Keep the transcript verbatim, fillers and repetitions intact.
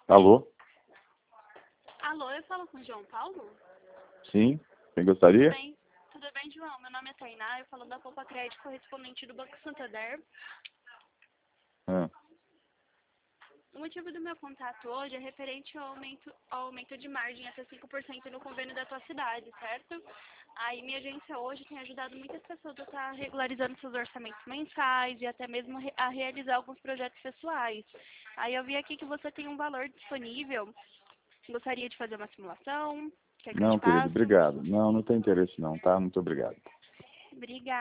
Alô? Alô, eu falo com o João Paulo? Sim? Quem Tudo gostaria? bem? Tudo bem, João? Meu nome é Tainá, eu falo da Poupa Crédito, correspondente do Banco Santander. Ah, O motivo do meu contato hoje é referente ao aumento, ao aumento de margem até cinco por cento no convênio da tua cidade, certo? Aí minha agência hoje tem ajudado muitas pessoas a estar regularizando seus orçamentos mensais e até mesmo re- a realizar alguns projetos pessoais. Aí eu vi aqui que você tem um valor disponível. Gostaria de fazer uma simulação? Quer que eu te não, querido, passe? obrigado. Não, não tem interesse não, tá? Muito obrigado. Obrigada.